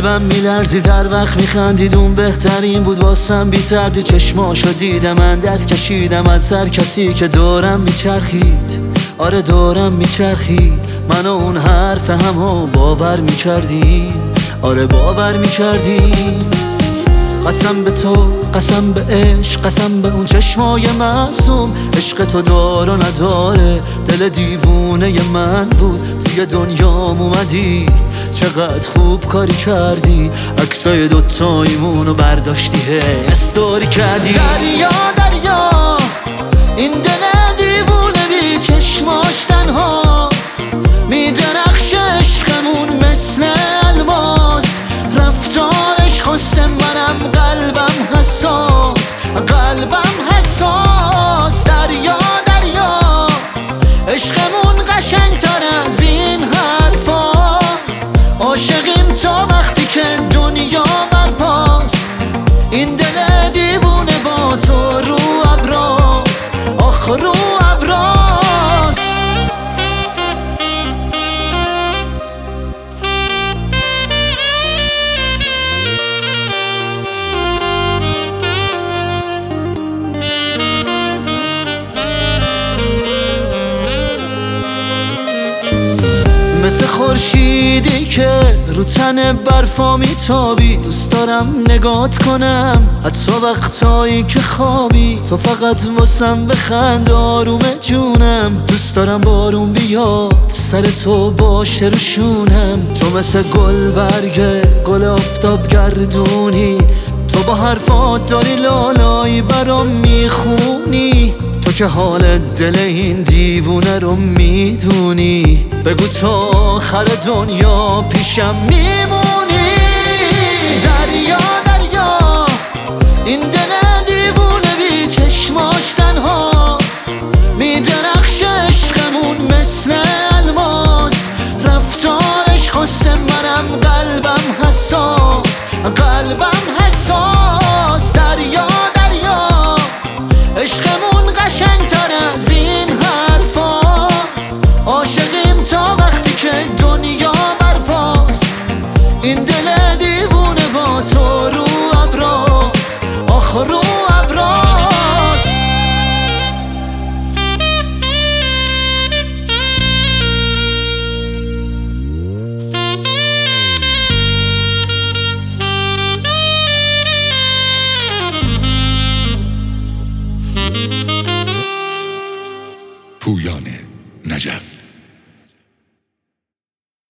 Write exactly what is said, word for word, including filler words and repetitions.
قلبم میلرزید هر وقت میخندید، اون بهترین بود واسم. بی تردید چشماشو دیدم، من دست کشیدم از هر کسی که دورم میچرخید. آره دورم میچرخید، من و اون حرف همو باور میکردیم. آره باور میکردیم. قسم به تو، قسم به عشق، قسم به اون چشمای معصوم. عشق تو دار و نداره، دل دیوونه من بود. توی دنیام اومدی، چقدر خوب کاری کردی. عکسای دوتاییمونو برداشتی، هی استوری کردی. دریا دریا این دل دیوونه بی چشماش تنهاست، میدرخشه عشقمون مثل الماس. رفتارش خواستم منم قلبم حساس، قلبم حساس. دریا دریا عشقمون قشنگتر از این حرفاست. عاشقیم تا وقتی که دنیا برپاست. این دل دیوونه با تو رو ابراست، آخ رو ابراست. مثل خورشیدی که رو تن برفا میتابی، دوست دارم نگات کنم حتی وقتایی که خوابی. تو فقط واسم بخند آرومه جونم، دوست دارم بارون بیاد سر تو باشه رو شونم. تو مثل گل برگه، گل آفتاب گردونی. تو با حرفات داری لالایی برام میخونی. تو که حال دل این دیوونه رو میدونی. بگو تا آخر دنیا پیشم میمونی. دریا دریا این دل دیوونه بی چشماش تنهاست، میدرخشه عشقمون مثل الماس. رفتارش خواستم منم قلبم حساس، قلبم حساس. دریا دریا عشقمون قشنگتر از این حرفاست. عاشقیم تا وقتی که دنیا برپاست. این دل دیوونه با تو رو ابراست، آخ رو ابراست. پویان نجف.